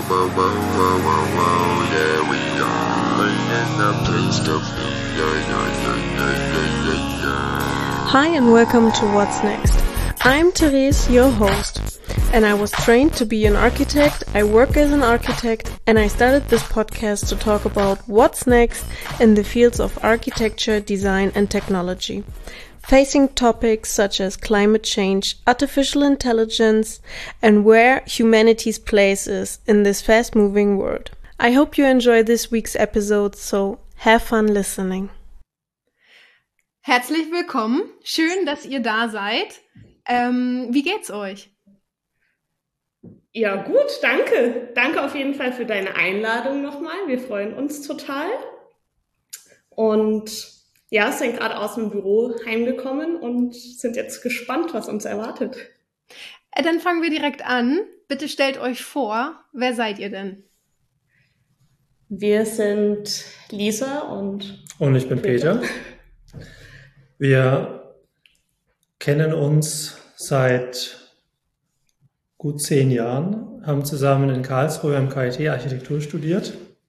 whoa, whoa, whoa, whoa, whoa, yeah, we are in the place to be, yeah, yeah, yeah, yeah, yeah, yeah, yeah. Hi and welcome to What's Next. I'm Therese, your host, and I was trained to be an architect, I work as an architect, and I started this podcast to talk about what's next in the fields of architecture, design and technology, facing topics such as climate change, artificial intelligence, and where humanity's place is in this fast-moving world. I hope you enjoy this week's episode, so have fun listening. Herzlich willkommen. Schön, dass ihr da seid. Wie geht's euch? Ja, gut, danke. Danke auf jeden Fall für deine Einladung nochmal. Wir freuen uns total. Und ja, sind gerade aus dem Büro heimgekommen und sind jetzt gespannt, was uns erwartet. Dann fangen wir direkt an. Bitte stellt euch vor, wer seid ihr denn? Wir sind Lisa und ich bin Peter. Wir kennen uns seit gut 10 Jahren, haben zusammen in Karlsruhe am KIT Architektur studiert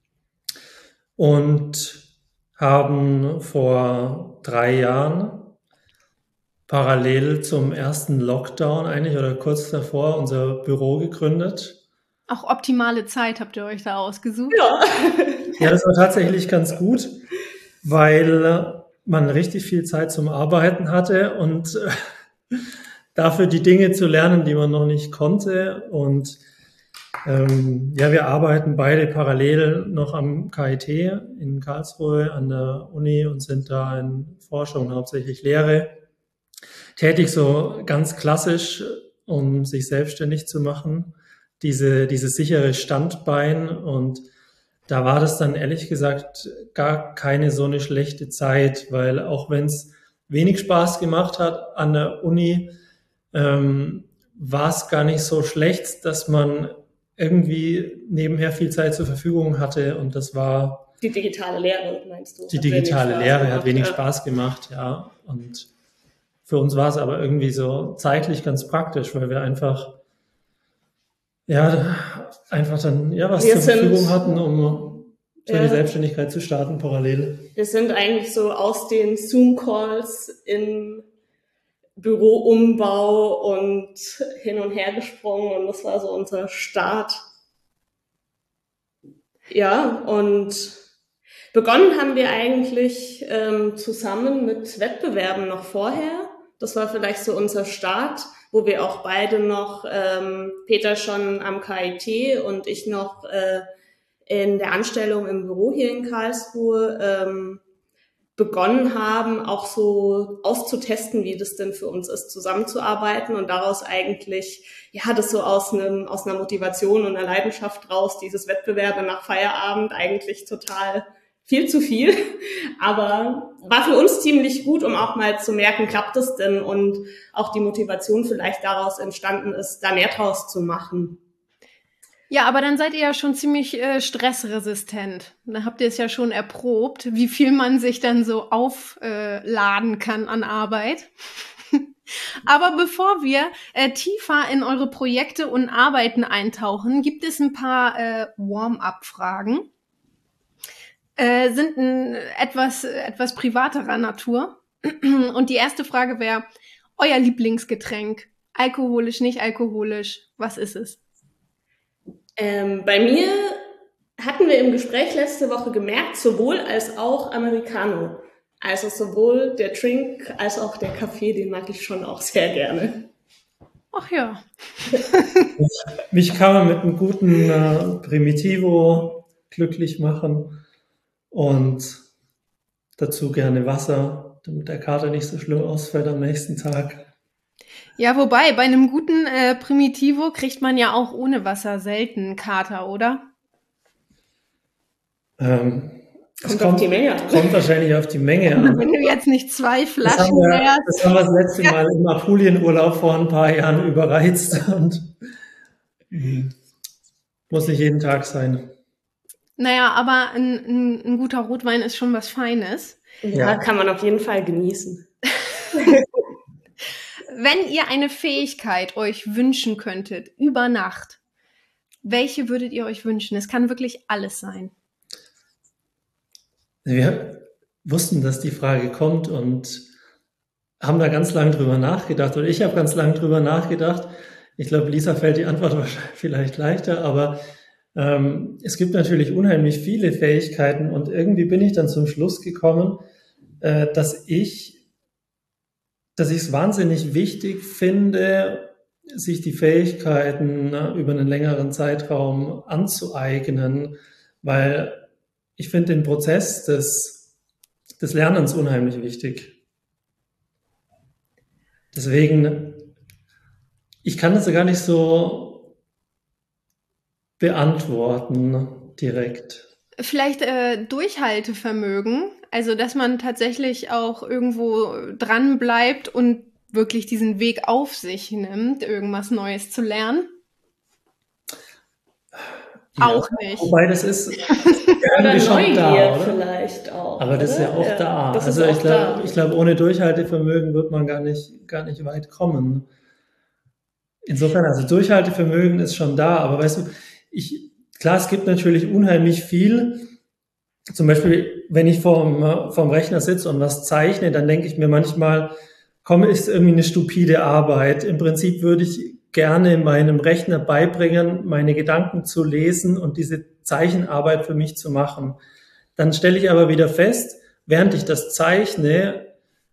und haben vor 3 Jahren parallel zum ersten Lockdown eigentlich oder kurz davor unser Büro gegründet. Auch optimale Zeit habt ihr euch da ausgesucht? Ja, das war tatsächlich ganz gut, weil man richtig viel Zeit zum Arbeiten hatte und dafür die Dinge zu lernen, die man noch nicht konnte. Und wir arbeiten beide parallel noch am KIT in Karlsruhe an der Uni und sind da in Forschung, hauptsächlich Lehre, tätig, so ganz klassisch, um sich selbstständig zu machen, dieses sichere Standbein. Und da war das dann ehrlich gesagt gar keine so eine schlechte Zeit, weil auch wenn es wenig Spaß gemacht hat an der Uni, war es gar nicht so schlecht, dass man irgendwie nebenher viel Zeit zur Verfügung hatte, und das war... Die digitale Lehre, meinst du? Die digitale Lehre hat wenig Spaß gemacht, ja. Und für uns war es aber irgendwie so zeitlich ganz praktisch, weil wir einfach dann was zur Verfügung hatten, um so eine Selbstständigkeit zu starten parallel. Wir sind eigentlich so aus den Zoom-Calls in Büroumbau und hin und her gesprungen, und das war so unser Start. Ja, und begonnen haben wir eigentlich zusammen mit Wettbewerben noch vorher. Das war vielleicht so unser Start, wo wir auch beide noch, Peter schon am KIT und ich noch in der Anstellung im Büro hier in Karlsruhe begonnen haben, auch so auszutesten, wie das denn für uns ist, zusammenzuarbeiten, und daraus eigentlich, das so aus einer Motivation und einer Leidenschaft raus, dieses Wettbewerbe nach Feierabend, eigentlich total viel zu viel, aber war für uns ziemlich gut, um auch mal zu merken, klappt es denn, und auch die Motivation vielleicht daraus entstanden ist, da mehr draus zu machen. Ja, aber dann seid ihr ja schon ziemlich stressresistent. Da habt ihr es ja schon erprobt, wie viel man sich dann so aufladen kann an Arbeit. Aber bevor wir tiefer in eure Projekte und Arbeiten eintauchen, gibt es ein paar Warm-up-Fragen. Sind etwas privaterer Natur. Und die erste Frage wäre, euer Lieblingsgetränk? Alkoholisch, nicht alkoholisch? Was ist es? Bei mir hatten wir im Gespräch letzte Woche gemerkt, sowohl als auch Americano. Also sowohl der Drink als auch der Kaffee, den mag ich schon auch sehr gerne. Ach ja. Mich kann man mit einem guten Primitivo glücklich machen und dazu gerne Wasser, damit der Kater nicht so schlimm ausfällt am nächsten Tag. Ja, wobei, bei einem guten Primitivo kriegt man ja auch ohne Wasser selten Kater, oder? Kommt auf die Menge an. Kommt wahrscheinlich auf die Menge an. Wenn du jetzt nicht 2 Flaschen das haben wir das letzte Mal im Apulienurlaub vor ein paar Jahren überreizt, und muss nicht jeden Tag sein. Naja, aber ein guter Rotwein ist schon was Feines. Ja, kann man auf jeden Fall genießen. Wenn ihr eine Fähigkeit euch wünschen könntet, über Nacht, welche würdet ihr euch wünschen? Es kann wirklich alles sein. Wir wussten, dass die Frage kommt und haben da ganz lange drüber nachgedacht. Oder ich habe ganz lange drüber nachgedacht. Ich glaube, Lisa fällt die Antwort wahrscheinlich vielleicht leichter, aber es gibt natürlich unheimlich viele Fähigkeiten und irgendwie bin ich dann zum Schluss gekommen, dass ich es wahnsinnig wichtig finde, sich die Fähigkeiten über einen längeren Zeitraum anzueignen, weil ich finde den Prozess des Lernens unheimlich wichtig. Deswegen, ich kann das gar nicht so beantworten direkt. Vielleicht Durchhaltevermögen, also dass man tatsächlich auch irgendwo dran bleibt und wirklich diesen Weg auf sich nimmt, irgendwas Neues zu lernen. Ja, auch nicht. Wobei das ist Oder irgendwie schon Neugier da, oder? vielleicht auch. Aber das ist ja auch da. Das Also ist auch ich glaube, ohne Durchhaltevermögen wird man gar nicht weit kommen. Insofern, also Durchhaltevermögen ist schon da, aber weißt du, klar, es gibt natürlich unheimlich viel. Zum Beispiel, wenn ich vorm Rechner sitze und was zeichne, dann denke ich mir manchmal, ist irgendwie eine stupide Arbeit. Im Prinzip würde ich gerne meinem Rechner beibringen, meine Gedanken zu lesen und diese Zeichenarbeit für mich zu machen. Dann stelle ich aber wieder fest, während ich das zeichne,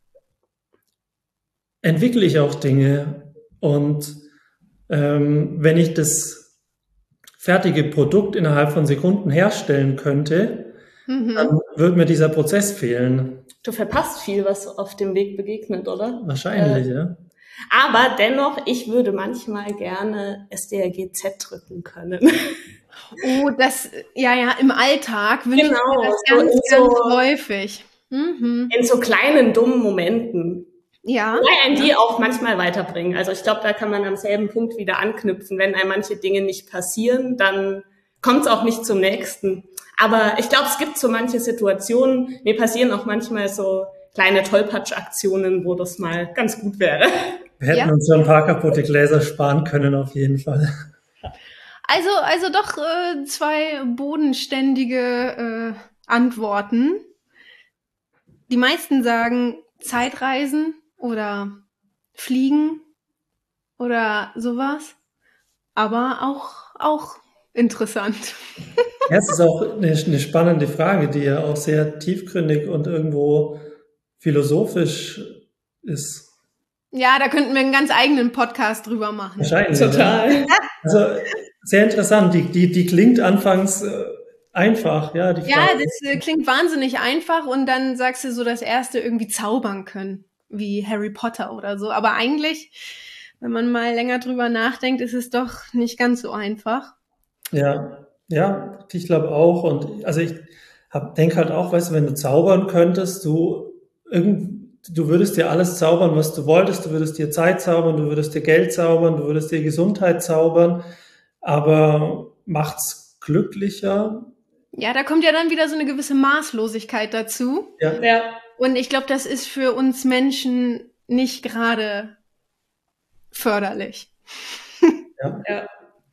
entwickle ich auch Dinge. Und wenn ich das fertige Produkt innerhalb von Sekunden herstellen könnte, dann würde mir dieser Prozess fehlen. Du verpasst viel, was auf dem Weg begegnet, oder? Wahrscheinlich, ja. Aber dennoch, ich würde manchmal gerne SDRGZ drücken können. Oh, im Alltag wünsche ich mir das so ganz häufig. Mhm. In so kleinen, dummen Momenten. Ja. Wobei einen die auch manchmal weiterbringen. Also ich glaube, da kann man am selben Punkt wieder anknüpfen. Wenn einem manche Dinge nicht passieren, dann kommt es auch nicht zum nächsten. Aber ich glaube, es gibt so manche Situationen, mir passieren auch manchmal so kleine Tollpatsch-Aktionen, wo das mal ganz gut wäre. Wir hätten uns so ein paar kaputte Gläser sparen können, auf jeden Fall. Also doch 2 bodenständige Antworten. Die meisten sagen Zeitreisen oder Fliegen oder sowas. Aber auch interessant. Ja, es ist auch eine spannende Frage, die ja auch sehr tiefgründig und irgendwo philosophisch ist. Ja, da könnten wir einen ganz eigenen Podcast drüber machen. Wahrscheinlich. Total. Ja. Also sehr interessant. Die klingt anfangs einfach, ja. Das klingt wahnsinnig einfach und dann sagst du so das erste irgendwie zaubern können, wie Harry Potter oder so. Aber eigentlich, wenn man mal länger drüber nachdenkt, ist es doch nicht ganz so einfach. Ja, ich glaube auch. Und also ich denke halt auch, weißt du, wenn du zaubern könntest, du würdest dir alles zaubern, was du wolltest. Du würdest dir Zeit zaubern, du würdest dir Geld zaubern, du würdest dir Gesundheit zaubern. Aber macht's glücklicher? Ja, da kommt ja dann wieder so eine gewisse Maßlosigkeit dazu. Ja. Und ich glaube, das ist für uns Menschen nicht gerade förderlich. Ja.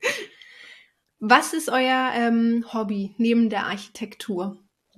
Was ist euer Hobby neben der Architektur?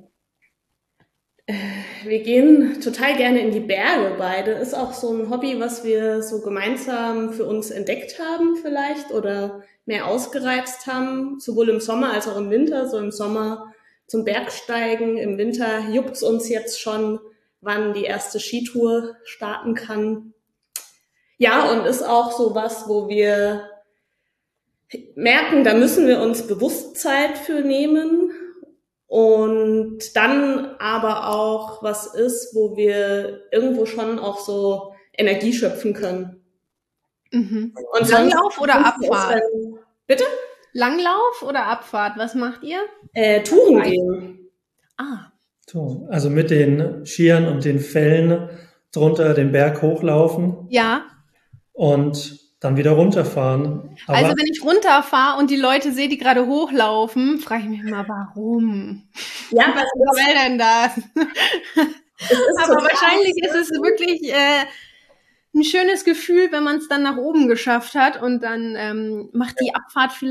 Wir gehen total gerne in die Berge beide. Ist auch so ein Hobby, was wir so gemeinsam für uns entdeckt haben vielleicht oder mehr ausgereizt haben, sowohl im Sommer als auch im Winter. So im Sommer zum Bergsteigen, im Winter juckt's uns jetzt schon, wann die erste Skitour starten kann. Ja, und ist auch so was, wo wir merken, da müssen wir uns bewusst Zeit für nehmen. Und dann aber auch was ist, wo wir irgendwo schon auch so Energie schöpfen können. Mhm. Und Langlauf oder Abfahrt? Bitte? Langlauf oder Abfahrt? Was macht ihr? Touren gehen. So, also mit den Skiern und den Fellen drunter den Berg hochlaufen. Ja. Und dann wieder runterfahren. Aber also wenn ich runterfahre und die Leute sehe, die gerade hochlaufen, frage ich mich immer, warum? Ja, was soll denn das? Aber wahrscheinlich ist es wirklich ein schönes Gefühl, wenn man es dann nach oben geschafft hat und dann macht die Abfahrt vielleicht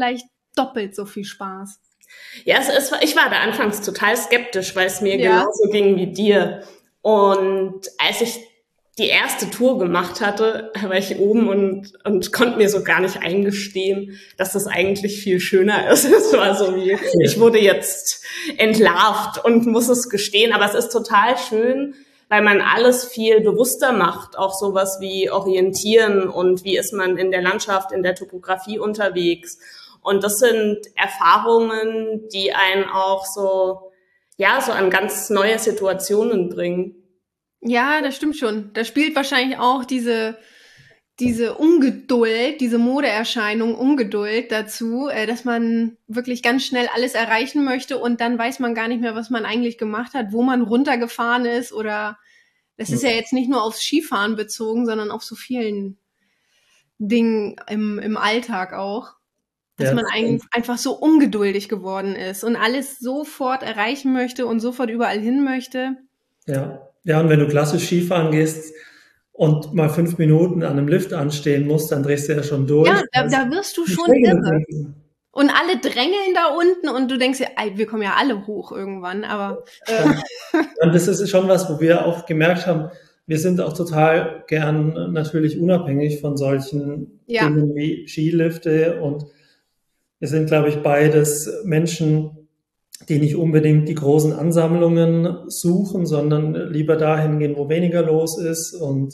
doppelt so viel Spaß. Ja, ich war da anfangs total skeptisch, weil es mir genauso ging wie dir. Und als ich die erste Tour gemacht hatte, war ich oben und konnte mir so gar nicht eingestehen, dass das eigentlich viel schöner ist. Es war so wie, ich wurde jetzt entlarvt und muss es gestehen. Aber es ist total schön, weil man alles viel bewusster macht. Auch sowas wie Orientieren und wie ist man in der Landschaft, in der Topografie unterwegs. Und das sind Erfahrungen, die einen auch so an ganz neue Situationen bringen. Ja, das stimmt schon. Da spielt wahrscheinlich auch diese Ungeduld, diese Modeerscheinung Ungeduld dazu, dass man wirklich ganz schnell alles erreichen möchte und dann weiß man gar nicht mehr, was man eigentlich gemacht hat, wo man runtergefahren ist oder das ist ja jetzt nicht nur aufs Skifahren bezogen, sondern auf so vielen Dingen im Alltag auch, dass man einfach so ungeduldig geworden ist und alles sofort erreichen möchte und sofort überall hin möchte. Ja, und wenn du klassisch Skifahren gehst und mal 5 Minuten an einem Lift anstehen musst, dann drehst du ja schon durch. Ja, da wirst du schon irre. Und alle drängeln da unten und du denkst dir, wir kommen ja alle hoch irgendwann, aber... Und das ist schon was, wo wir auch gemerkt haben, wir sind auch total gern natürlich unabhängig von solchen Dingen wie Skilifte und wir sind, glaube ich, beides Menschen, die nicht unbedingt die großen Ansammlungen suchen, sondern lieber dahin gehen, wo weniger los ist und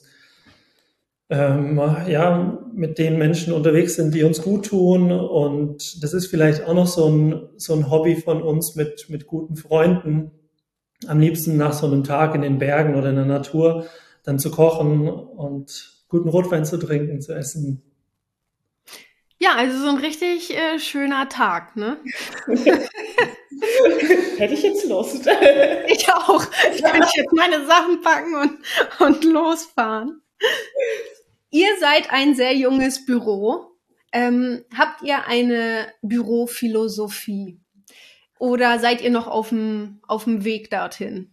mit den Menschen unterwegs sind, die uns gut tun. Und das ist vielleicht auch noch so ein Hobby von uns mit guten Freunden, am liebsten nach so einem Tag in den Bergen oder in der Natur dann zu kochen und guten Rotwein zu trinken, zu essen. Ja, also so ein richtig schöner Tag, ne? Hätte ich jetzt Lust. Ich auch. Ich könnte jetzt meine Sachen packen und losfahren. Ihr seid ein sehr junges Büro. Habt ihr eine Bürophilosophie? Oder seid ihr noch auf dem Weg dorthin?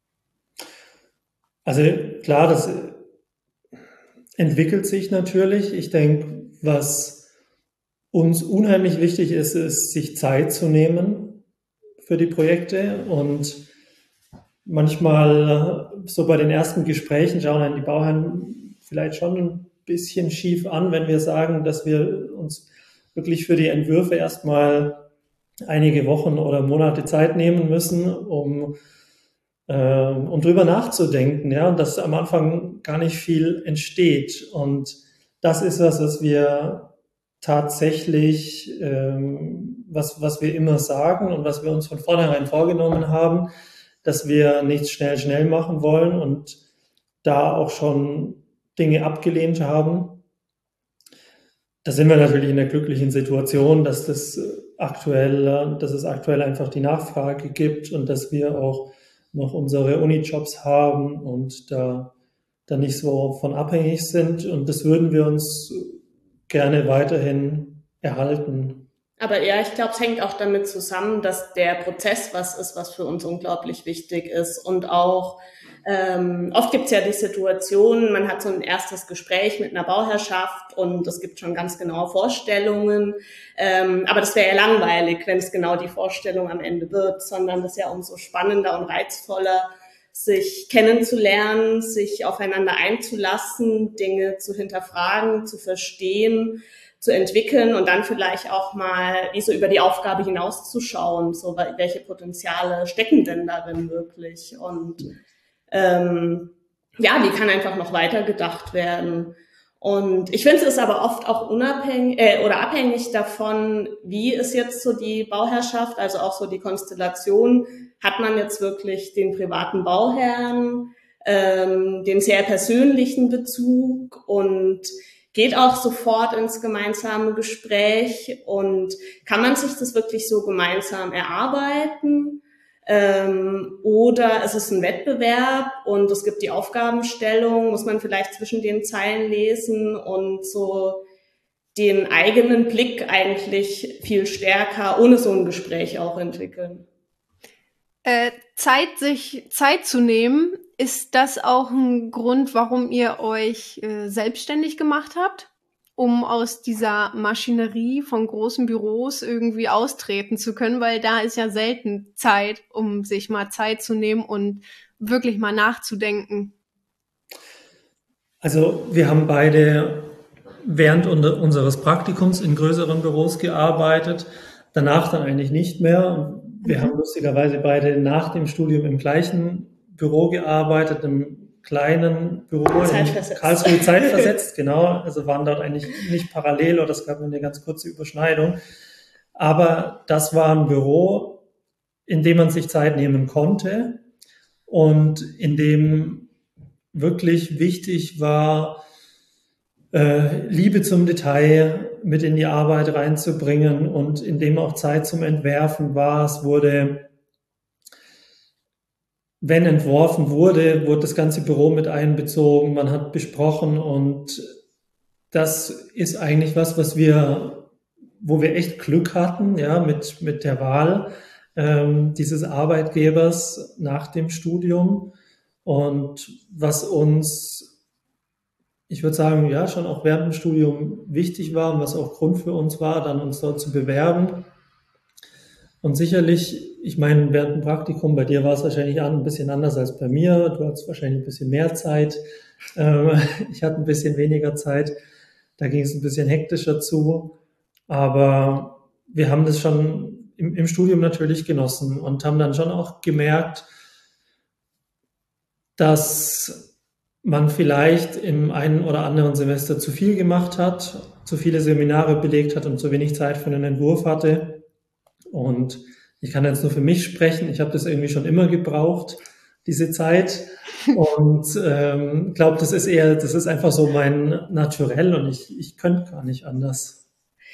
Also klar, das entwickelt sich natürlich. Ich denke, was uns unheimlich wichtig ist, sich Zeit zu nehmen für die Projekte und manchmal so bei den ersten Gesprächen schauen einen die Bauherren vielleicht schon ein bisschen schief an, wenn wir sagen, dass wir uns wirklich für die Entwürfe erstmal einige Wochen oder Monate Zeit nehmen müssen, um drüber nachzudenken, ja, und dass am Anfang gar nicht viel entsteht. Und das ist was wir tatsächlich, was wir immer sagen und was wir uns von vornherein vorgenommen haben, dass wir nichts schnell machen wollen und da auch schon Dinge abgelehnt haben. Da sind wir natürlich in der glücklichen Situation, dass es aktuell einfach die Nachfrage gibt und dass wir auch noch unsere Unijobs haben und da nicht so von abhängig sind. Und das würden wir uns gerne weiterhin erhalten. Aber ja, ich glaube, es hängt auch damit zusammen, dass der Prozess was ist, was für uns unglaublich wichtig ist. Und auch oft gibt es ja die Situation, man hat so ein erstes Gespräch mit einer Bauherrschaft und es gibt schon ganz genaue Vorstellungen. Aber das wäre ja langweilig, wenn es genau die Vorstellung am Ende wird, sondern das ist ja umso spannender und reizvoller, sich kennenzulernen, sich aufeinander einzulassen, Dinge zu hinterfragen, zu verstehen, zu entwickeln und dann vielleicht auch mal wie so über die Aufgabe hinauszuschauen, so welche Potenziale stecken denn darin wirklich und wie kann einfach noch weiter gedacht werden. Und ich finde, es ist aber oft auch abhängig davon, wie ist jetzt so die Bauherrschaft, also auch so die Konstellation. Hat man jetzt wirklich den privaten Bauherrn, den sehr persönlichen Bezug und geht auch sofort ins gemeinsame Gespräch und kann man sich das wirklich so gemeinsam erarbeiten? Oder es ist ein Wettbewerb und es gibt die Aufgabenstellung, muss man vielleicht zwischen den Zeilen lesen und so den eigenen Blick eigentlich viel stärker ohne so ein Gespräch auch entwickeln. Sich Zeit zu nehmen, ist das auch ein Grund, warum ihr euch selbstständig gemacht habt? um aus dieser Maschinerie von großen Büros irgendwie austreten zu können, weil da ist ja selten Zeit, um sich mal Zeit zu nehmen und wirklich mal nachzudenken. Also wir haben beide während unseres Praktikums in größeren Büros gearbeitet, danach dann eigentlich nicht mehr. Wir haben lustigerweise beide nach dem Studium im gleichen Büro gearbeitet, im kleinen Büro in Karlsruhe, zeitversetzt, genau. Also waren dort eigentlich nicht parallel oder es gab eine ganz kurze Überschneidung. Aber das war ein Büro, in dem man sich Zeit nehmen konnte und in dem wirklich wichtig war, Liebe zum Detail mit in die Arbeit reinzubringen und in dem auch Zeit zum Entwerfen war. Es wurde, wenn entworfen wurde das ganze Büro mit einbezogen, man hat besprochen und das ist eigentlich was wo wir echt Glück hatten, ja, mit der Wahl dieses Arbeitgebers nach dem Studium und was uns, ich würde sagen, ja, schon auch während dem Studium wichtig war und was auch Grund für uns war, dann uns dort zu bewerben. Und sicherlich, ich meine, während dem Praktikum, bei dir war es wahrscheinlich ein bisschen anders als bei mir. Du hattest wahrscheinlich ein bisschen mehr Zeit. Ich hatte ein bisschen weniger Zeit. Da ging es ein bisschen hektischer zu. Aber wir haben das schon im Studium natürlich genossen und haben dann schon auch gemerkt, dass man vielleicht im einen oder anderen Semester zu viel gemacht hat, zu viele Seminare belegt hat und zu wenig Zeit für einen Entwurf hatte. Und ich kann jetzt nur für mich sprechen. Ich habe das irgendwie schon immer gebraucht, diese Zeit. Und glaube, das ist einfach so mein Naturell und ich könnte gar nicht anders.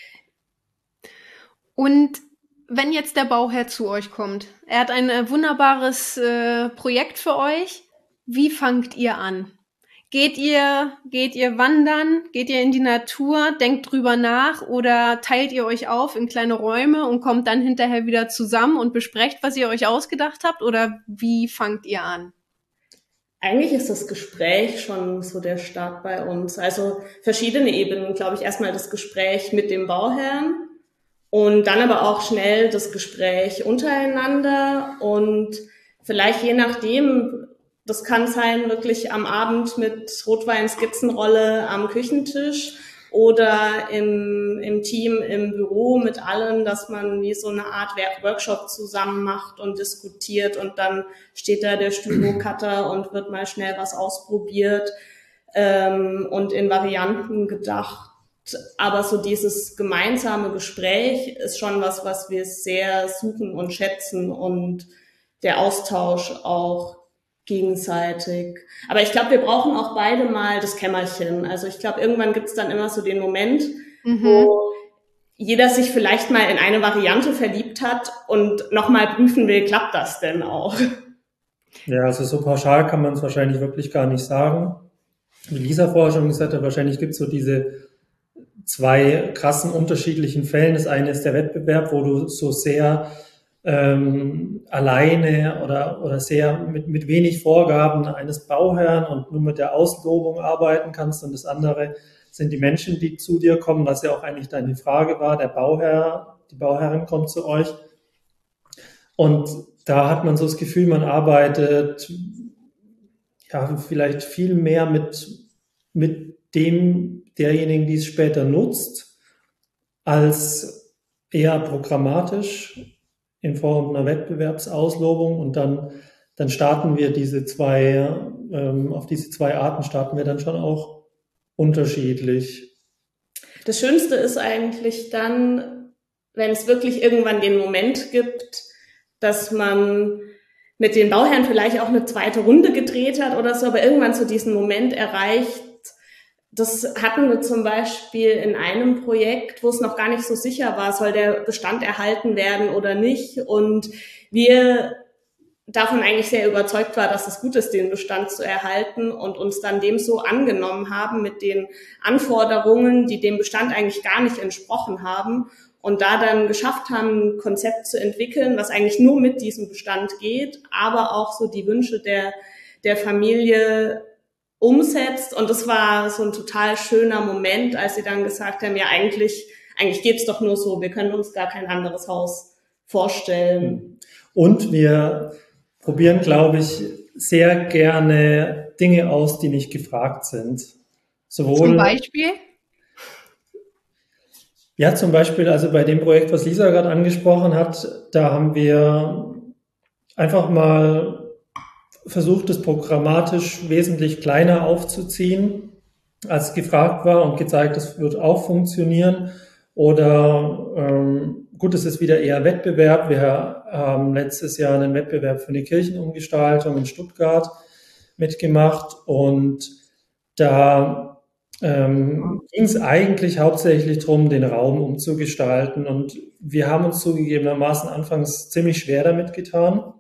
Und wenn jetzt der Bauherr zu euch kommt, er hat ein wunderbares Projekt für euch, wie fangt ihr an? Geht ihr wandern? Geht ihr in die Natur? Denkt drüber nach? Oder teilt ihr euch auf in kleine Räume und kommt dann hinterher wieder zusammen und besprecht, was ihr euch ausgedacht habt? Oder wie fangt ihr an? Eigentlich ist das Gespräch schon so der Start bei uns. Also verschiedene Ebenen, glaube ich. Erstmal das Gespräch mit dem Bauherrn und dann aber auch schnell das Gespräch untereinander und vielleicht je nachdem, das kann sein, wirklich am Abend mit Rotwein-Skizzenrolle am Küchentisch oder im Team, im Büro mit allen, dass man wie so eine Art Workshop zusammen macht und diskutiert und dann steht da der Styro-Cutter und wird mal schnell was ausprobiert und in Varianten gedacht. Aber so dieses gemeinsame Gespräch ist schon was wir sehr suchen und schätzen und der Austausch auch gegenseitig. Aber ich glaube, wir brauchen auch beide mal das Kämmerchen. Also ich glaube, irgendwann gibt es dann immer so den Moment, wo jeder sich vielleicht mal in eine Variante verliebt hat und nochmal prüfen will, klappt das denn auch? Ja, also so pauschal kann man es wahrscheinlich wirklich gar nicht sagen. Wie Lisa vorher schon gesagt hat, wahrscheinlich gibt es so diese zwei krassen unterschiedlichen Fällen. Das eine ist der Wettbewerb, wo du so sehr alleine oder sehr mit wenig Vorgaben eines Bauherrn und nur mit der Auslobung arbeiten kannst. Und das andere sind die Menschen, die zu dir kommen, was ja auch eigentlich deine Frage war. Der Bauherr, die Bauherrin kommt zu euch. Und da hat man so das Gefühl, man arbeitet ja vielleicht viel mehr mit derjenigen, die es später nutzt, als eher programmatisch in Form einer Wettbewerbsauslobung und dann starten wir auf diese zwei Arten starten wir dann schon auch unterschiedlich. Das Schönste ist eigentlich dann, wenn es wirklich irgendwann den Moment gibt, dass man mit den Bauherren vielleicht auch eine zweite Runde gedreht hat oder so, aber irgendwann so diesen Moment erreicht. Das hatten wir zum Beispiel in einem Projekt, wo es noch gar nicht so sicher war, soll der Bestand erhalten werden oder nicht. Und wir davon eigentlich sehr überzeugt war, dass es gut ist, den Bestand zu erhalten und uns dann dem so angenommen haben mit den Anforderungen, die dem Bestand eigentlich gar nicht entsprochen haben. Und da dann geschafft haben, ein Konzept zu entwickeln, was eigentlich nur mit diesem Bestand geht, aber auch so die Wünsche der Familie umsetzt. Und das war so ein total schöner Moment, als sie dann gesagt haben, ja, eigentlich geht's doch nur so, wir können uns gar kein anderes Haus vorstellen. Und wir probieren, glaube ich, sehr gerne Dinge aus, die nicht gefragt sind. Zum Beispiel? Ja, zum Beispiel, also bei dem Projekt, was Lisa gerade angesprochen hat, da haben wir einfach mal versucht, es programmatisch wesentlich kleiner aufzuziehen, als gefragt war, und gezeigt, das wird auch funktionieren. Oder gut, es ist wieder eher Wettbewerb. Wir haben letztes Jahr einen Wettbewerb für eine Kirchenumgestaltung in Stuttgart mitgemacht, und da ging es eigentlich hauptsächlich darum, den Raum umzugestalten. Und wir haben uns zugegebenermaßen anfangs ziemlich schwer damit getan,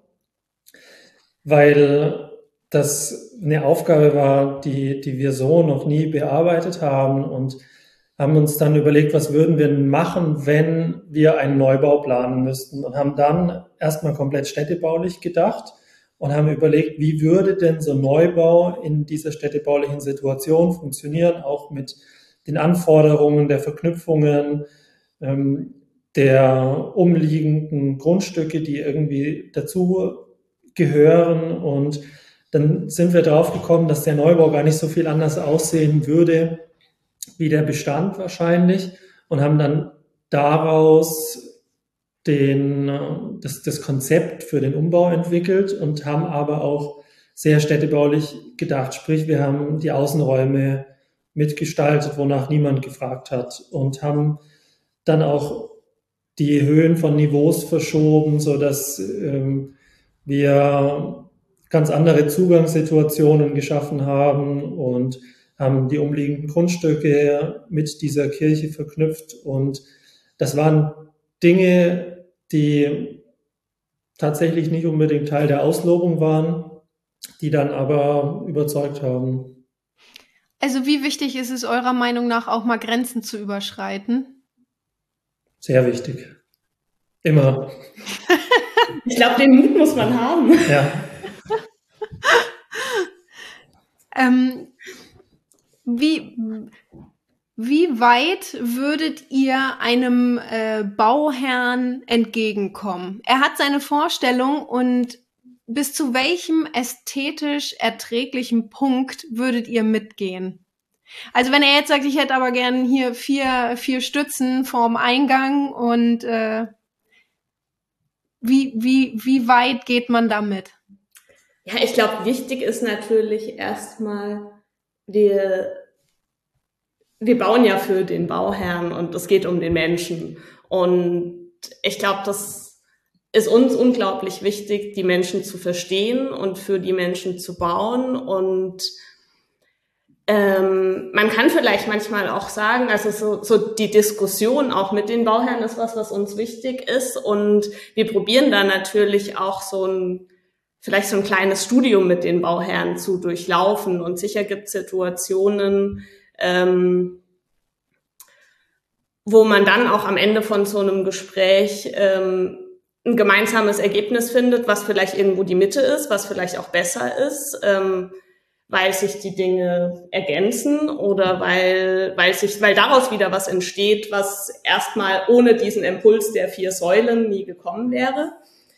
weil das eine Aufgabe war, die wir so noch nie bearbeitet haben, und haben uns dann überlegt, was würden wir denn machen, wenn wir einen Neubau planen müssten, und haben dann erstmal komplett städtebaulich gedacht und haben überlegt, wie würde denn so ein Neubau in dieser städtebaulichen Situation funktionieren, auch mit den Anforderungen der Verknüpfungen, der umliegenden Grundstücke, die irgendwie dazu gehören. Und dann sind wir drauf gekommen, dass der Neubau gar nicht so viel anders aussehen würde wie der Bestand wahrscheinlich, und haben dann daraus das Konzept für den Umbau entwickelt und haben aber auch sehr städtebaulich gedacht. Sprich, wir haben die Außenräume mitgestaltet, wonach niemand gefragt hat, und haben dann auch die Höhen von Niveaus verschoben, sodass wir ganz andere Zugangssituationen geschaffen haben und haben die umliegenden Grundstücke mit dieser Kirche verknüpft. Und das waren Dinge, die tatsächlich nicht unbedingt Teil der Auslobung waren, die dann aber überzeugt haben. Also wie wichtig ist es eurer Meinung nach auch mal Grenzen zu überschreiten? Sehr wichtig. Immer. Ich glaube, den Mut muss man haben. Ja. Wie weit würdet ihr einem Bauherrn entgegenkommen? Er hat seine Vorstellung, und bis zu welchem ästhetisch erträglichen Punkt würdet ihr mitgehen? Also wenn er jetzt sagt, ich hätte aber gern hier vier Stützen vorm Eingang, und wie weit geht man damit? Ja, ich glaube, wichtig ist natürlich erstmal, wir bauen ja für den Bauherrn, und es geht um den Menschen. Und ich glaube, das ist uns unglaublich wichtig, die Menschen zu verstehen und für die Menschen zu bauen. Und man kann vielleicht manchmal auch sagen, also so die Diskussion auch mit den Bauherren ist was uns wichtig ist. Und wir probieren da natürlich auch vielleicht so ein kleines Studium mit den Bauherren zu durchlaufen. Und sicher gibt es Situationen, wo man dann auch am Ende von so einem Gespräch ein gemeinsames Ergebnis findet, was vielleicht irgendwo die Mitte ist, was vielleicht auch besser ist, weil sich die Dinge ergänzen oder weil daraus wieder was entsteht, was erstmal ohne diesen Impuls der 4 Säulen nie gekommen wäre.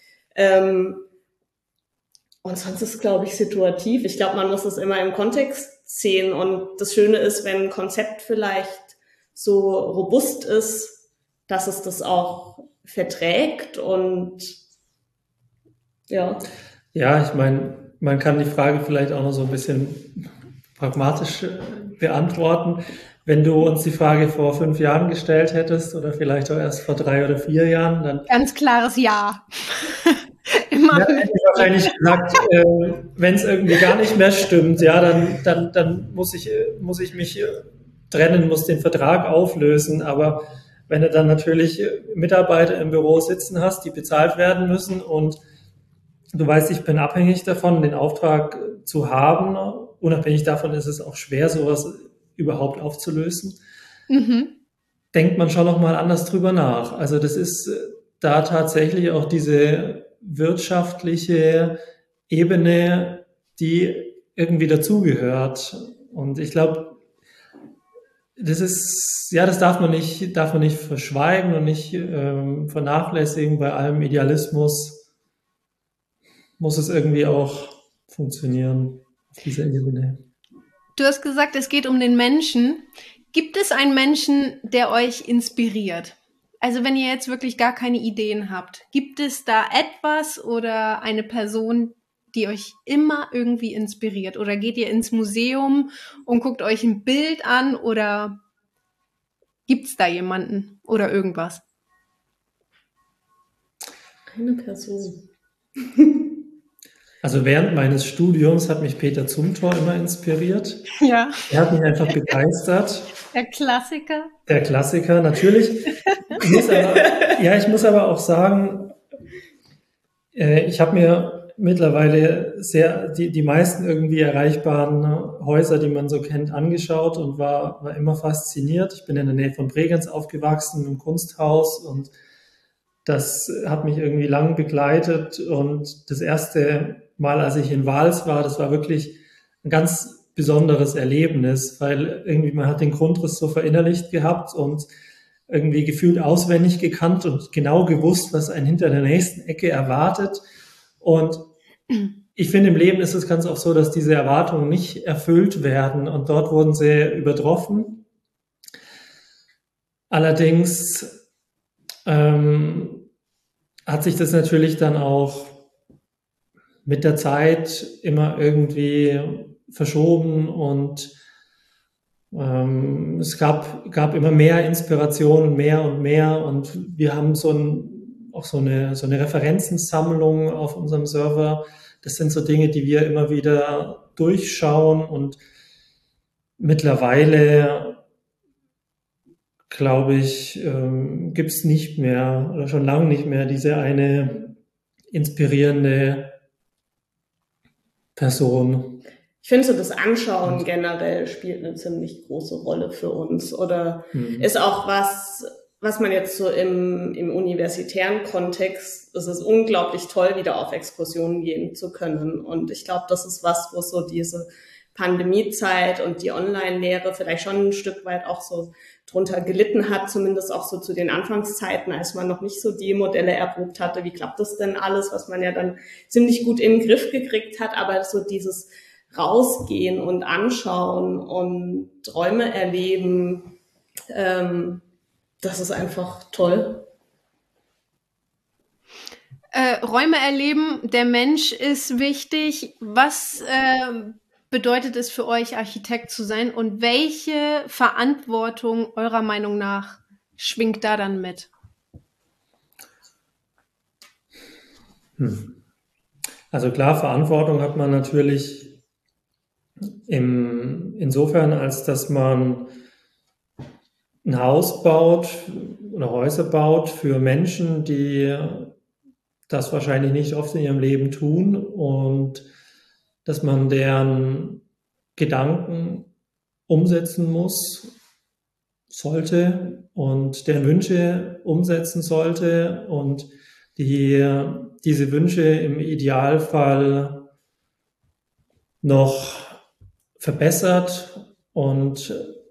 Und sonst ist es, glaube ich, situativ. Ich glaube, man muss es immer im Kontext sehen. Und das Schöne ist, wenn ein Konzept vielleicht so robust ist, dass es das auch verträgt. Und ja. Ja, ich meine, man kann die Frage vielleicht auch noch so ein bisschen pragmatisch beantworten. Wenn du uns die Frage vor 5 Jahren gestellt hättest oder vielleicht auch erst vor 3 oder 4 Jahren, dann... Ganz klares Ja. Immer ja, hätte ich wahrscheinlich gesagt, wenn es irgendwie gar nicht mehr stimmt, ja, dann muss ich mich trennen, muss den Vertrag auflösen. Aber wenn du dann natürlich Mitarbeiter im Büro sitzen hast, die bezahlt werden müssen, und du weißt, ich bin abhängig davon, den Auftrag zu haben, unabhängig davon ist es auch schwer, sowas überhaupt aufzulösen, denkt man schon nochmal anders drüber nach. Also das ist da tatsächlich auch diese wirtschaftliche Ebene, die irgendwie dazugehört. Und ich glaube, das darf man nicht verschweigen und nicht vernachlässigen. Bei allem Idealismus muss es irgendwie auch funktionieren auf dieser Ebene. Du hast gesagt, es geht um den Menschen. Gibt es einen Menschen, der euch inspiriert? Also wenn ihr jetzt wirklich gar keine Ideen habt, gibt es da etwas oder eine Person, die euch immer irgendwie inspiriert? Oder geht ihr ins Museum und guckt euch ein Bild an? Oder gibt es da jemanden oder irgendwas? Eine Person. Also während meines Studiums hat mich Peter Zumthor immer inspiriert. Ja. Er hat mich einfach begeistert. Der Klassiker. Der Klassiker, natürlich. Ich muss aber auch sagen, ich habe mir mittlerweile die meisten irgendwie erreichbaren Häuser, die man so kennt, angeschaut und war immer fasziniert. Ich bin in der Nähe von Bregenz aufgewachsen, im Kunsthaus, und das hat mich irgendwie lang begleitet. Und das erste Mal, als ich in Vals war, das war wirklich ein ganz besonderes Erlebnis, weil irgendwie man hat den Grundriss so verinnerlicht gehabt und irgendwie gefühlt auswendig gekannt und genau gewusst, was einen hinter der nächsten Ecke erwartet. Und ich finde, im Leben ist es ganz oft so, dass diese Erwartungen nicht erfüllt werden, und dort wurden sie übertroffen. Allerdings hat sich das natürlich dann auch mit der Zeit immer irgendwie verschoben, und es gab immer mehr Inspiration, mehr und mehr, und wir haben auch so eine Referenzensammlung auf unserem Server. Das sind so Dinge, die wir immer wieder durchschauen, und mittlerweile, glaube ich, gibt es nicht mehr oder schon lange nicht mehr diese eine inspirierende Person. Ich finde so, das Anschauen generell spielt eine ziemlich große Rolle für uns, oder ist auch was man jetzt so im universitären Kontext, es ist unglaublich toll, wieder auf Exkursionen gehen zu können. Und ich glaube, das ist was, wo so diese Pandemiezeit und die Online-Lehre vielleicht schon ein Stück weit auch so drunter gelitten hat, zumindest auch so zu den Anfangszeiten, als man noch nicht so die Modelle erprobt hatte. Wie klappt das denn alles, was man ja dann ziemlich gut in den Griff gekriegt hat, aber so dieses Rausgehen und anschauen und Träume erleben, das ist einfach toll. Räume erleben, der Mensch ist wichtig. Was bedeutet es für euch, Architekt zu sein, und welche Verantwortung eurer Meinung nach schwingt da dann mit? Also klar, Verantwortung hat man natürlich insofern, als dass man ein Haus baut oder Häuser baut für Menschen, die das wahrscheinlich nicht oft in ihrem Leben tun, und dass man deren Gedanken umsetzen sollte und deren Wünsche umsetzen sollte und diese Wünsche im Idealfall noch verbessert und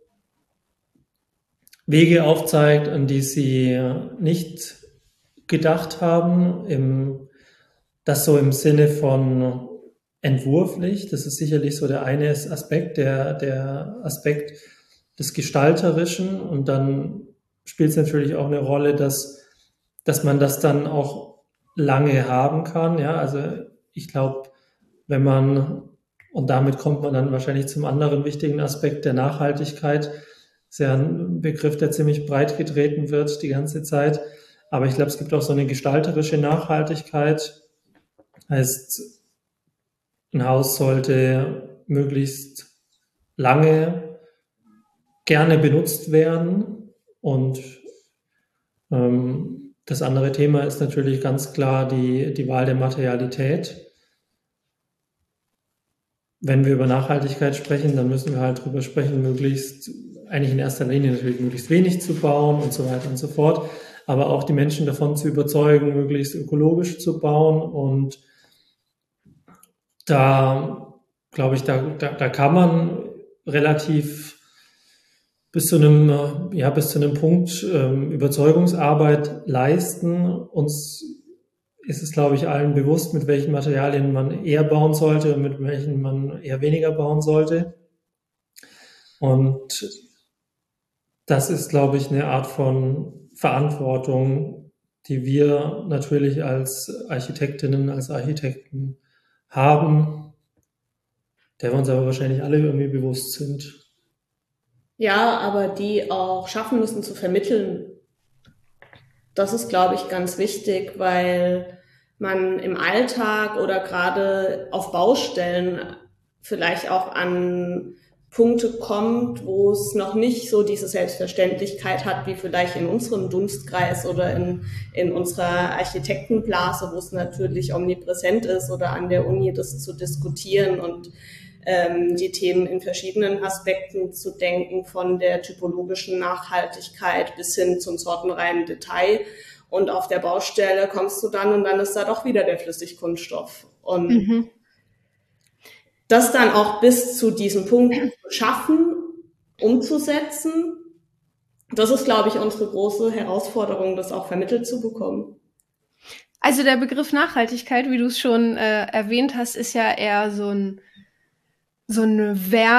Wege aufzeigt, an die sie nicht gedacht haben, das so im Sinne von entwurflich. Das ist sicherlich so der eine Aspekt, der Aspekt des Gestalterischen, und dann spielt es natürlich auch eine Rolle, dass man das dann auch lange haben kann. Ja, also ich glaube, und damit kommt man dann wahrscheinlich zum anderen wichtigen Aspekt der Nachhaltigkeit. Das ist ja ein Begriff, der ziemlich breit getreten wird die ganze Zeit. Aber ich glaube, es gibt auch so eine gestalterische Nachhaltigkeit. Heißt, ein Haus sollte möglichst lange gerne benutzt werden. Und das andere Thema ist natürlich ganz klar die Wahl der Materialität. Wenn wir über Nachhaltigkeit sprechen, dann müssen wir halt darüber sprechen, eigentlich in erster Linie natürlich möglichst wenig zu bauen und so weiter und so fort, aber auch die Menschen davon zu überzeugen, möglichst ökologisch zu bauen. Und da glaube ich, da kann man relativ bis zu einem Punkt Überzeugungsarbeit leisten. Uns ist es, glaube ich, allen bewusst, mit welchen Materialien man eher bauen sollte und mit welchen man eher weniger bauen sollte. Und das ist, glaube ich, eine Art von Verantwortung, die wir natürlich als Architektinnen, als Architekten haben, der wir uns aber wahrscheinlich alle irgendwie bewusst sind. Ja, aber die auch schaffen müssen zu vermitteln. Das ist, glaube ich, ganz wichtig, weil man im Alltag oder gerade auf Baustellen vielleicht auch an Punkte kommt, wo es noch nicht so diese Selbstverständlichkeit hat, wie vielleicht in unserem Dunstkreis oder in unserer Architektenblase, wo es natürlich omnipräsent ist, oder an der Uni das zu diskutieren und die Themen in verschiedenen Aspekten zu denken, von der typologischen Nachhaltigkeit bis hin zum sortenreinen Detail. Und auf der Baustelle kommst du dann und dann ist da doch wieder der Flüssigkunststoff. Und das dann auch bis zu diesem Punkt zu schaffen, umzusetzen, das ist, glaube ich, unsere große Herausforderung, das auch vermittelt zu bekommen. Also der Begriff Nachhaltigkeit, wie du es schon erwähnt hast, ist ja eher so eine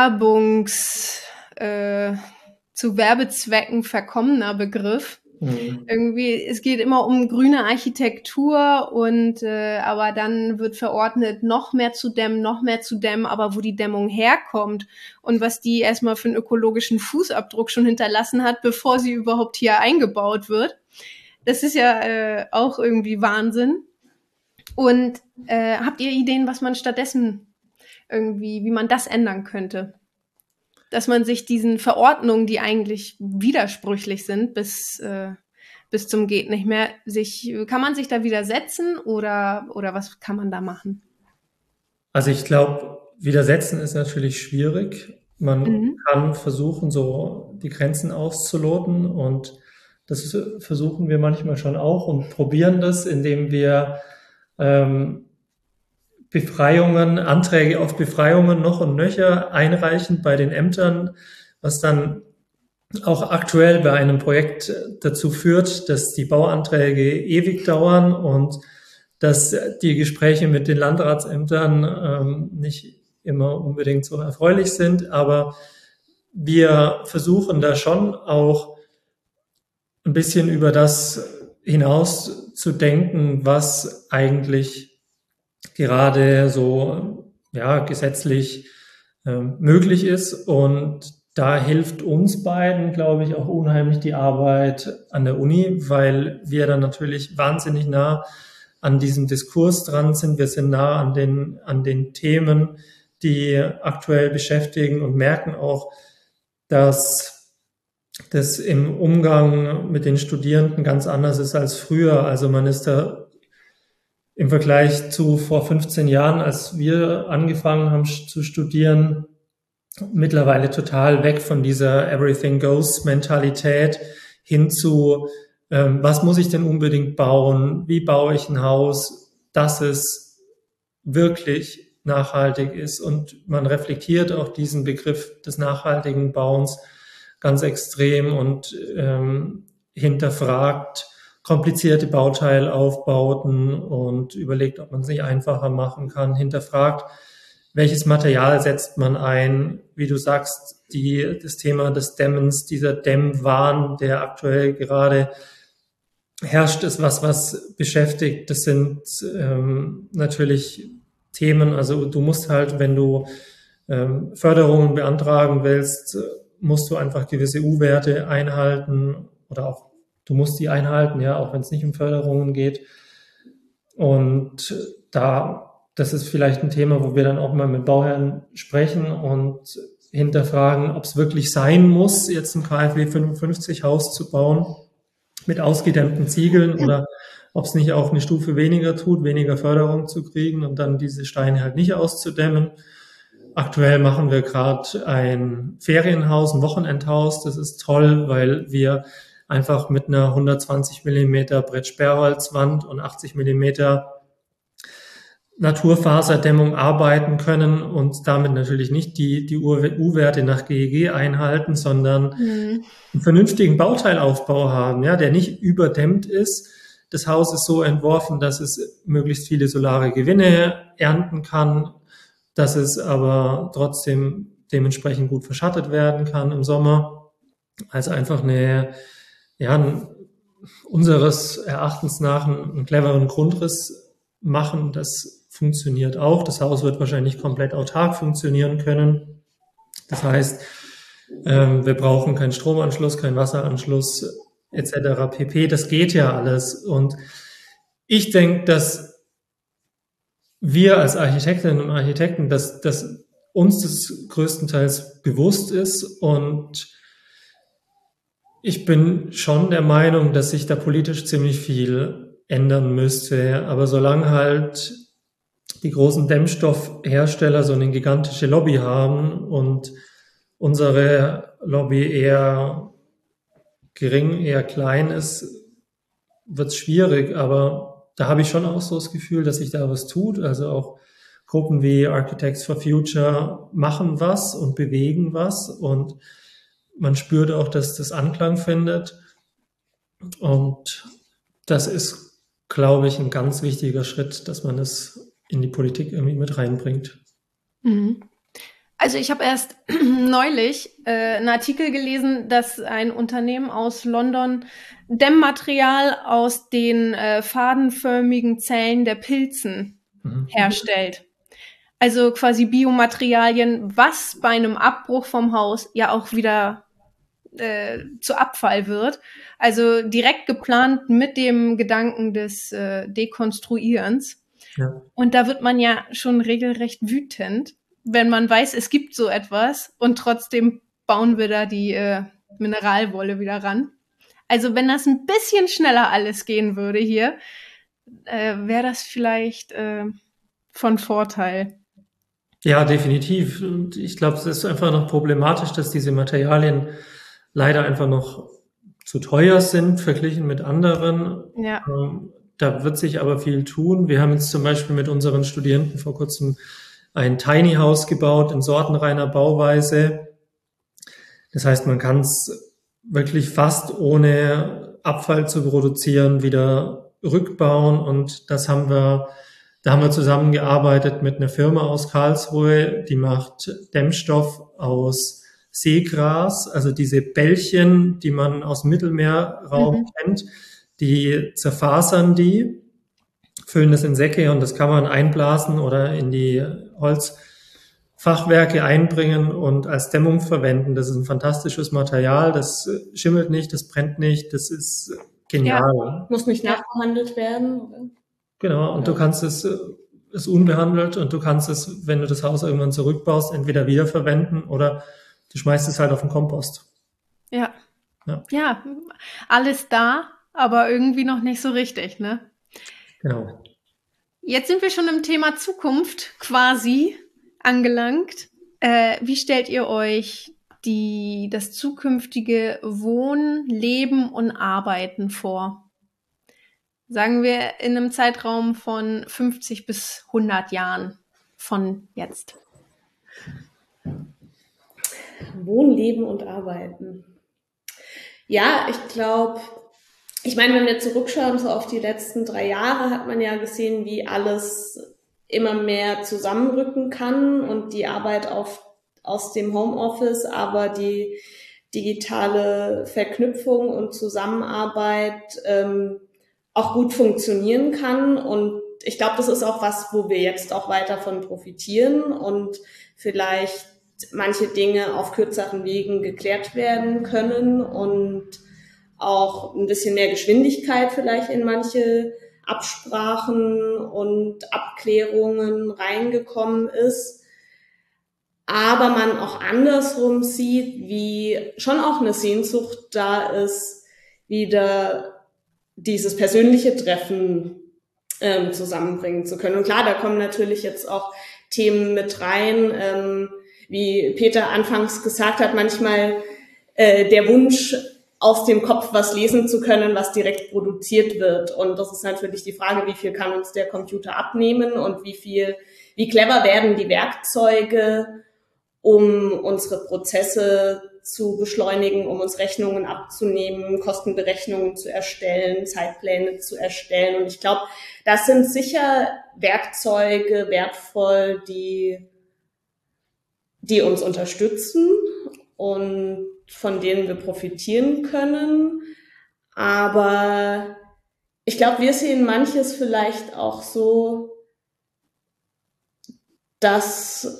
zu Werbezwecken verkommener Begriff. Irgendwie, es geht immer um grüne Architektur und aber dann wird verordnet, noch mehr zu dämmen, aber wo die Dämmung herkommt und was die erstmal für einen ökologischen Fußabdruck schon hinterlassen hat, bevor sie überhaupt hier eingebaut wird. Das ist ja auch irgendwie Wahnsinn. Und habt ihr Ideen, was man stattdessen irgendwie, wie man das ändern könnte? Dass man sich diesen Verordnungen, die eigentlich widersprüchlich sind, bis zum geht nicht mehr, kann man sich da widersetzen oder was kann man da machen? Also ich glaube, widersetzen ist natürlich schwierig. Man kann versuchen, so die Grenzen auszuloten, und das versuchen wir manchmal schon auch und probieren das, indem wir Anträge auf Befreiungen noch und nöcher einreichen bei den Ämtern, was dann auch aktuell bei einem Projekt dazu führt, dass die Bauanträge ewig dauern und dass die Gespräche mit den Landratsämtern nicht immer unbedingt so erfreulich sind. Aber wir versuchen da schon auch ein bisschen über das hinaus zu denken, was eigentlich gerade so gesetzlich möglich ist. Und da hilft uns beiden, glaube ich, auch unheimlich die Arbeit an der Uni, weil wir dann natürlich wahnsinnig nah an diesem Diskurs dran sind. Wir sind nah an den Themen, die aktuell beschäftigen, und merken auch, dass das im Umgang mit den Studierenden ganz anders ist als früher. Also man ist da im Vergleich zu vor 15 Jahren, als wir angefangen haben zu studieren, mittlerweile total weg von dieser Everything-Goes-Mentalität hin zu, was muss ich denn unbedingt bauen? Wie baue ich ein Haus, dass es wirklich nachhaltig ist? Und man reflektiert auch diesen Begriff des nachhaltigen Bauens ganz extrem und hinterfragt komplizierte Bauteilaufbauten und überlegt, ob man es nicht einfacher machen kann, hinterfragt, welches Material setzt man ein, wie du sagst, das Thema des Dämmens, dieser Dämmwahn, der aktuell gerade herrscht, ist was beschäftigt. Das sind natürlich Themen, also du musst halt, wenn du Förderungen beantragen willst, musst du einfach gewisse U-Werte einhalten, oder auch du musst die einhalten, ja, auch wenn es nicht um Förderungen geht. Und das ist vielleicht ein Thema, wo wir dann auch mal mit Bauherren sprechen und hinterfragen, ob es wirklich sein muss, jetzt ein KfW 55 Haus zu bauen mit ausgedämmten Ziegeln, oder ob es nicht auch eine Stufe weniger tut, weniger Förderung zu kriegen und dann diese Steine halt nicht auszudämmen. Aktuell machen wir gerade ein Ferienhaus, ein Wochenendhaus. Das ist toll, weil wir einfach mit einer 120 Millimeter Brettsperrholzwand und 80 Millimeter Naturfaserdämmung arbeiten können und damit natürlich nicht die U-Werte nach GEG einhalten, sondern einen vernünftigen Bauteilaufbau haben, ja, der nicht überdämmt ist. Das Haus ist so entworfen, dass es möglichst viele solare Gewinne ernten kann, dass es aber trotzdem dementsprechend gut verschattet werden kann im Sommer. Also einfach unseres Erachtens nach einen cleveren Grundriss machen. Das funktioniert auch. Das Haus wird wahrscheinlich komplett autark funktionieren können. Das heißt, wir brauchen keinen Stromanschluss, keinen Wasseranschluss etc. pp. Das geht ja alles. Und ich denke, dass wir als Architektinnen und Architekten, dass uns das größtenteils bewusst ist, und ich bin schon der Meinung, dass sich da politisch ziemlich viel ändern müsste. Aber solange halt die großen Dämmstoffhersteller so eine gigantische Lobby haben und unsere Lobby eher gering, eher klein ist, wird es schwierig. Aber da habe ich schon auch so das Gefühl, dass sich da was tut. Also auch Gruppen wie Architects for Future machen was und bewegen was, und man spürt auch, dass das Anklang findet. Und das ist, glaube ich, ein ganz wichtiger Schritt, dass man es in die Politik irgendwie mit reinbringt. Also ich habe erst neulich einen Artikel gelesen, dass ein Unternehmen aus London Dämmmaterial aus den fadenförmigen Zellen der Pilzen herstellt. Also quasi Biomaterialien, was bei einem Abbruch vom Haus ja auch wieder zu Abfall wird. Also direkt geplant mit dem Gedanken des Dekonstruierens. Ja. Und da wird man ja schon regelrecht wütend, wenn man weiß, es gibt so etwas, und trotzdem bauen wir da die Mineralwolle wieder ran. Also wenn das ein bisschen schneller alles gehen würde hier, wäre das vielleicht von Vorteil. Ja, definitiv. Und ich glaube, es ist einfach noch problematisch, dass diese Materialien leider einfach noch zu teuer sind, verglichen mit anderen. Ja. Da wird sich aber viel tun. Wir haben jetzt zum Beispiel mit unseren Studierenden vor kurzem ein Tiny House gebaut in sortenreiner Bauweise. Das heißt, man kann es wirklich fast ohne Abfall zu produzieren wieder rückbauen, und da haben wir zusammengearbeitet mit einer Firma aus Karlsruhe, die macht Dämmstoff aus Seegras, also diese Bällchen, die man aus dem Mittelmeerraum kennt, die zerfasern die, füllen das in Säcke, und das kann man einblasen oder in die Holzfachwerke einbringen und als Dämmung verwenden. Das ist ein fantastisches Material, das schimmelt nicht, das brennt nicht, das ist genial. Ja, muss nicht nachbehandelt werden, oder? Genau, und du kannst es unbehandelt, und du kannst es, wenn du das Haus irgendwann zurückbaust, entweder wiederverwenden oder du schmeißt es halt auf den Kompost. Ja, alles da, aber irgendwie noch nicht so richtig, ne? Genau. Jetzt sind wir schon im Thema Zukunft quasi angelangt. Wie stellt ihr euch das zukünftige Wohnen, Leben und Arbeiten vor? Sagen wir in einem Zeitraum von 50 bis 100 Jahren von jetzt. Wohnen, Leben und Arbeiten. Ja, ich meine, wenn wir zurückschauen so auf die letzten 3 Jahre, hat man ja gesehen, wie alles immer mehr zusammenrücken kann und die Arbeit aus dem Homeoffice, aber die digitale Verknüpfung und Zusammenarbeit auch gut funktionieren kann. Und ich glaube, das ist auch was, wo wir jetzt auch weiter von profitieren und vielleicht manche Dinge auf kürzeren Wegen geklärt werden können und auch ein bisschen mehr Geschwindigkeit vielleicht in manche Absprachen und Abklärungen reingekommen ist. Aber man auch andersrum sieht, wie schon auch eine Sehnsucht da ist, wieder dieses persönliche Treffen zusammenbringen zu können. Und klar, da kommen natürlich jetzt auch Themen mit rein, wie Peter anfangs gesagt hat, manchmal der Wunsch aus dem Kopf was lesen zu können, was direkt produziert wird. Und das ist natürlich die Frage, wie viel kann uns der Computer abnehmen und wie clever werden die Werkzeuge, um unsere Prozesse zu beschleunigen, um uns Rechnungen abzunehmen, Kostenberechnungen zu erstellen, Zeitpläne zu erstellen. Und ich glaube, das sind sicher Werkzeuge wertvoll, die uns unterstützen und von denen wir profitieren können. Aber ich glaube, wir sehen manches vielleicht auch so, dass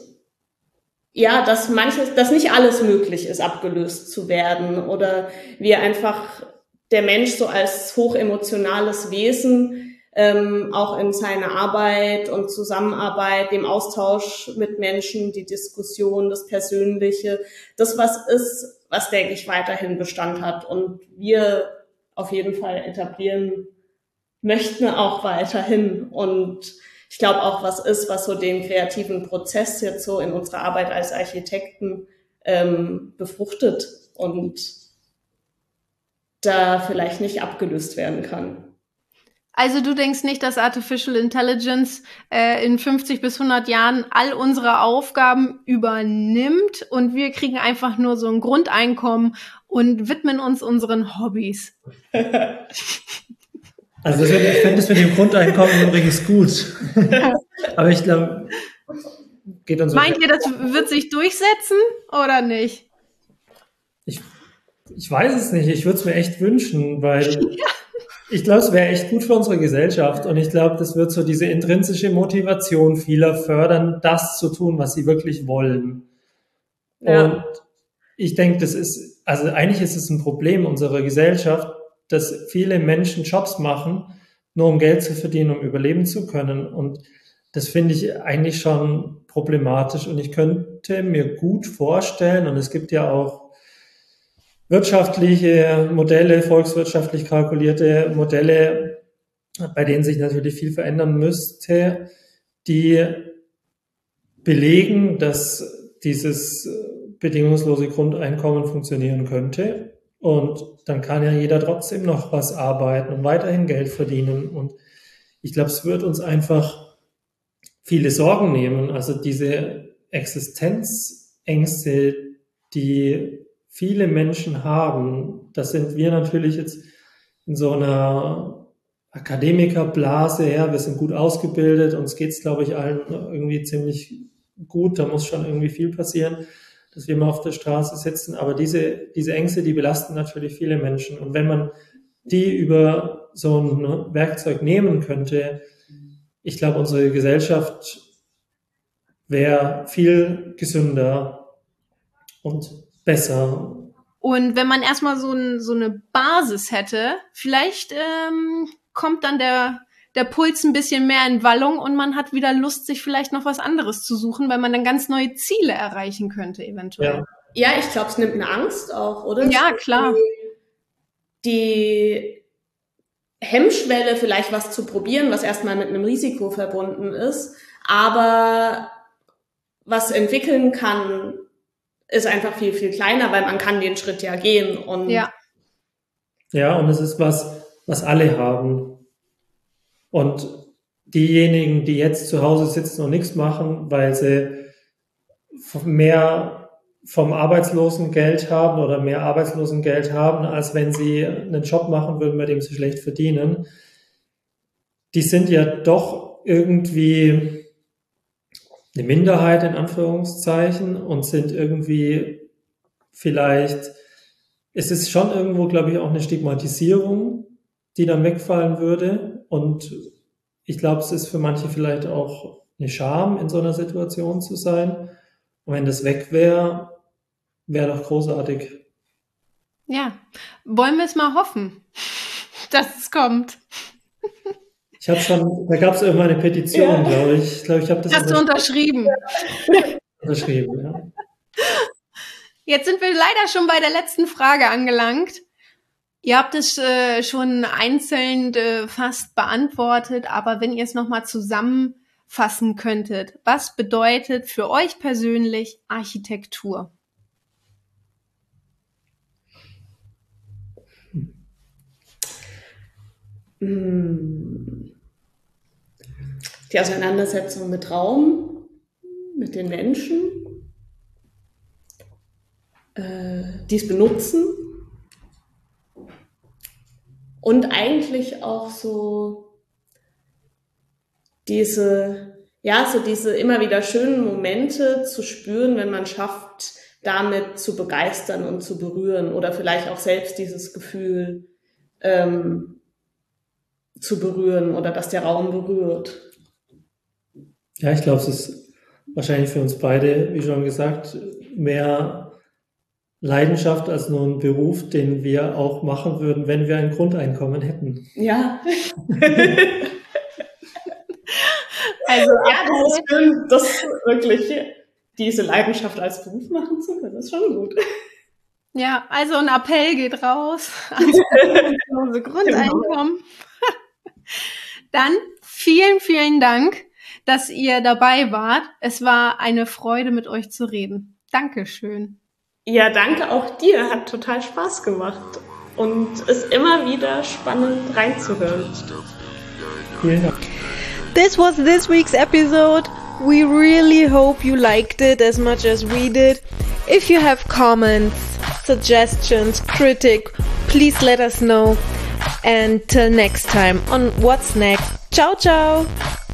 nicht alles möglich ist, abgelöst zu werden, oder wir einfach der Mensch so als hochemotionales Wesen auch in seiner Arbeit und Zusammenarbeit, dem Austausch mit Menschen, die Diskussion, das Persönliche, das was ist, was, denke ich, weiterhin Bestand hat und wir auf jeden Fall etablieren möchten auch weiterhin. Und ich glaube auch, was ist, was so den kreativen Prozess jetzt so in unserer Arbeit als Architekten befruchtet und da vielleicht nicht abgelöst werden kann. Also du denkst nicht, dass Artificial Intelligence in 50 bis 100 Jahren all unsere Aufgaben übernimmt und wir kriegen einfach nur so ein Grundeinkommen und widmen uns unseren Hobbys? Also ich fände das mit dem Grundeinkommen übrigens gut. Aber ich glaube, geht uns so. Meint ihr, das wird sich durchsetzen oder nicht? Ich weiß es nicht. Ich würde es mir echt wünschen, weil ich glaube, es wäre echt gut für unsere Gesellschaft. Und ich glaube, das wird so diese intrinsische Motivation vieler fördern, das zu tun, was sie wirklich wollen. Ja. Und ich denke, eigentlich ist es ein Problem unserer Gesellschaft, dass viele Menschen Jobs machen, nur um Geld zu verdienen, um überleben zu können. Und das finde ich eigentlich schon problematisch. Und ich könnte mir gut vorstellen, und es gibt ja auch wirtschaftliche Modelle, volkswirtschaftlich kalkulierte Modelle, bei denen sich natürlich viel verändern müsste, die belegen, dass dieses bedingungslose Grundeinkommen funktionieren könnte. Und dann kann ja jeder trotzdem noch was arbeiten und weiterhin Geld verdienen. Und ich glaube, es wird uns einfach viele Sorgen nehmen. Also diese Existenzängste, die viele Menschen haben, das sind wir natürlich jetzt in so einer Akademikerblase, ja, wir sind gut ausgebildet, uns geht's, glaube ich, allen irgendwie ziemlich gut, da muss schon irgendwie viel passieren, dass wir mal auf der Straße sitzen, aber diese Ängste, die belasten natürlich viele Menschen, und wenn man die über so ein Werkzeug nehmen könnte, ich glaube, unsere Gesellschaft wäre viel gesünder und besser. Und wenn man erstmal so eine Basis hätte, vielleicht kommt dann der Puls ein bisschen mehr in Wallung und man hat wieder Lust, sich vielleicht noch was anderes zu suchen, weil man dann ganz neue Ziele erreichen könnte eventuell. Ja, ich glaube, es nimmt eine Angst auch, oder? Ja, klar. Die Hemmschwelle, vielleicht was zu probieren, was erstmal mit einem Risiko verbunden ist, aber was entwickeln kann, ist einfach viel, viel kleiner, weil man kann den Schritt ja gehen. Und ja, und es ist was alle haben. Und diejenigen, die jetzt zu Hause sitzen und nichts machen, weil sie mehr vom Arbeitslosengeld haben oder mehr Arbeitslosengeld haben, als wenn sie einen Job machen würden, bei dem sie schlecht verdienen, die sind ja doch irgendwie eine Minderheit in Anführungszeichen und sind irgendwie vielleicht, es ist schon irgendwo, glaube ich, auch eine Stigmatisierung, die dann wegfallen würde, und ich glaube, es ist für manche vielleicht auch eine Scham, in so einer Situation zu sein, und wenn das weg wäre, wäre doch großartig. Ja, wollen wir es mal hoffen, dass es kommt. Ich habe schon, da gab es irgendwann eine Petition, glaube ich. Ich glaube, ich habe das Hast du unterschrieben? Unterschrieben, ja. Jetzt sind wir leider schon bei der letzten Frage angelangt. Ihr habt es schon einzeln fast beantwortet, aber wenn ihr es nochmal zusammenfassen könntet, was bedeutet für euch persönlich Architektur? Die Auseinandersetzung mit Raum, mit den Menschen, dies benutzen und eigentlich auch so diese immer wieder schönen Momente zu spüren, wenn man schafft, damit zu begeistern und zu berühren oder vielleicht auch selbst dieses Gefühl zu berühren oder dass der Raum berührt. Ja, ich glaube, es ist wahrscheinlich für uns beide, wie schon gesagt, mehr Leidenschaft als nur ein Beruf, den wir auch machen würden, wenn wir ein Grundeinkommen hätten. Ja. Also ja, das ist schön, das wirklich diese Leidenschaft als Beruf machen zu können. Das ist schon gut. Ja, also ein Appell geht raus an unsere Grundeinkommen. Dann vielen, vielen Dank, dass ihr dabei wart. Es war eine Freude, mit euch zu reden. Dankeschön. Ja, danke auch dir. Hat total Spaß gemacht. Und ist immer wieder spannend reinzuhören. Vielen Dank. This was this week's episode. We really hope you liked it as much as we did. If you have comments, suggestions, critique, please let us know. And till next time on What's Next. Ciao, ciao!